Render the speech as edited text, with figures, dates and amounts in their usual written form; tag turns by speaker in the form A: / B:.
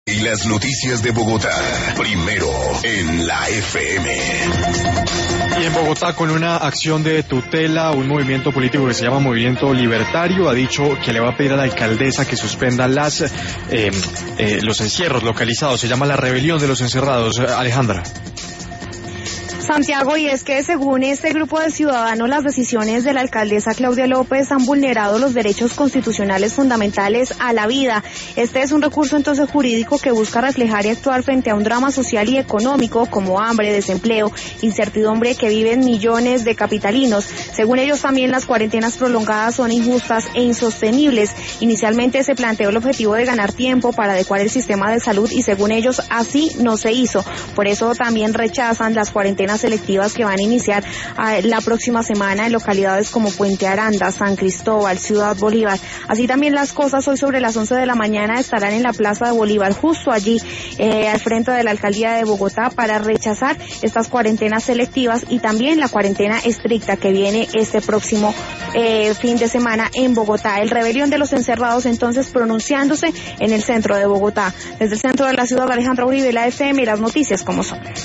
A: Y las noticias de Bogotá, primero en la FM.
B: Y en Bogotá, con una acción de tutela, un movimiento político que se llama Movimiento Libertario ha dicho que le va a pedir a la alcaldesa que suspenda los encierros localizados. Se llama la rebelión de los encerrados. Alejandra.
C: Santiago, y es que según este grupo de ciudadanos, las decisiones de la alcaldesa Claudia López han vulnerado los derechos constitucionales fundamentales a la vida. Este es un recurso entonces jurídico que busca reflejar y actuar frente a un drama social y económico como hambre, desempleo, incertidumbre que viven millones de capitalinos. Según ellos, también las cuarentenas prolongadas son injustas e insostenibles. Inicialmente se planteó el objetivo de ganar tiempo para adecuar el sistema de salud y según ellos así no se hizo. Por eso también rechazan las cuarentenas selectivas que van a iniciar la próxima semana en localidades como Puente Aranda, San Cristóbal, Ciudad Bolívar. Así también las cosas, hoy sobre las 11 de la mañana estarán en la Plaza de Bolívar, justo allí al frente de la Alcaldía de Bogotá, para rechazar estas cuarentenas selectivas y también la cuarentena estricta que viene este próximo fin de semana en Bogotá. El rebelión de los encerrados entonces pronunciándose en el centro de Bogotá. Desde el centro de la ciudad, Alejandra Uribe, la FM, y las noticias como son.